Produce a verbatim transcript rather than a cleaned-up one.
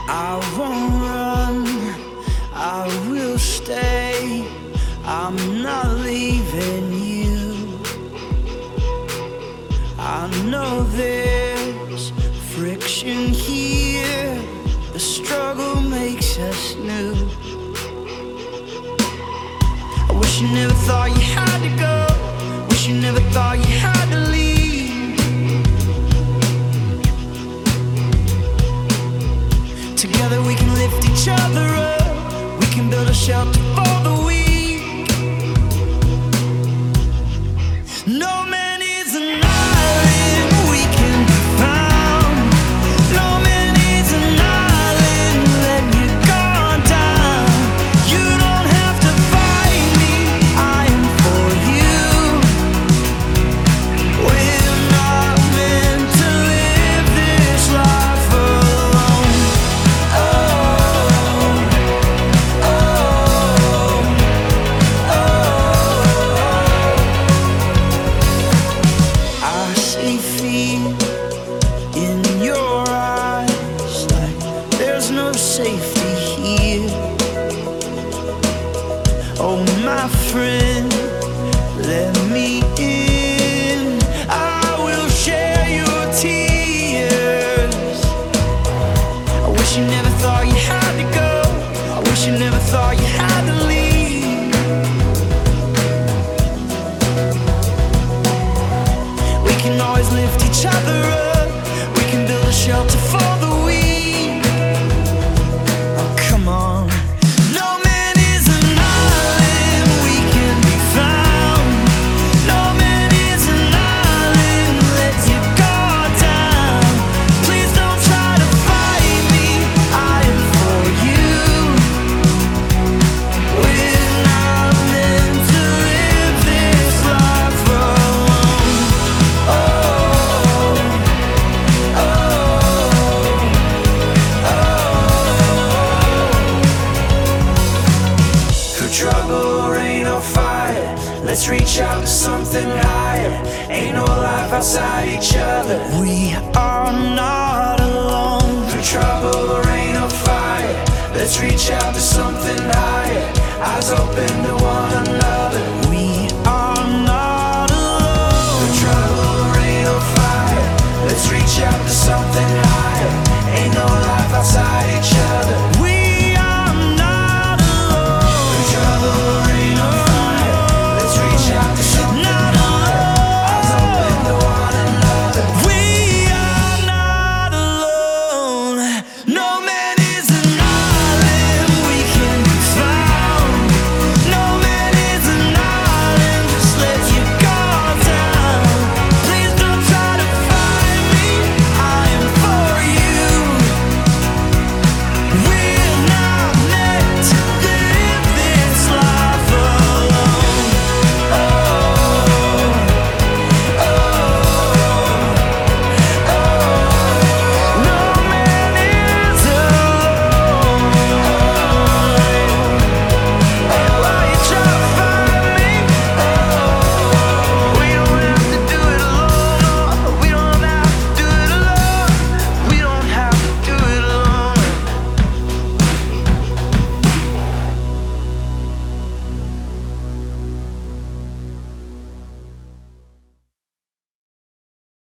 I won't run, I will stay. I'm not leaving you. I know there's friction here. The struggle makes us new. I wish you never thought you had to go. Wish you never thought you had to leave. Together we can lift each other up. We can build a shelter for the weak. No man is an island we can be found. No man is an island letting your guard down. You don't have to fight me, I am for you. We're not meant to live this life alone. Oh, oh, oh. I see fear in your eyes, like there's no safety here. Oh, my friend, let me in. I will share your tears. I wish you never thought you had to go. I wish you never thought you had to leave. We can always lift each other up. We can build a shelter for the weak. Oh, come on. No man is an island we can be found. No man is an island, let your guard down. Please don't try to fight me, I am for you. We're not meant to live this life alone. Oh, oh, oh. Through trouble, rain or fire, let's reach out to something higher. Ain't no life outside each other. We are not alone. Through trouble, rain or fire, let's reach out to something higher. Eyes open to one another.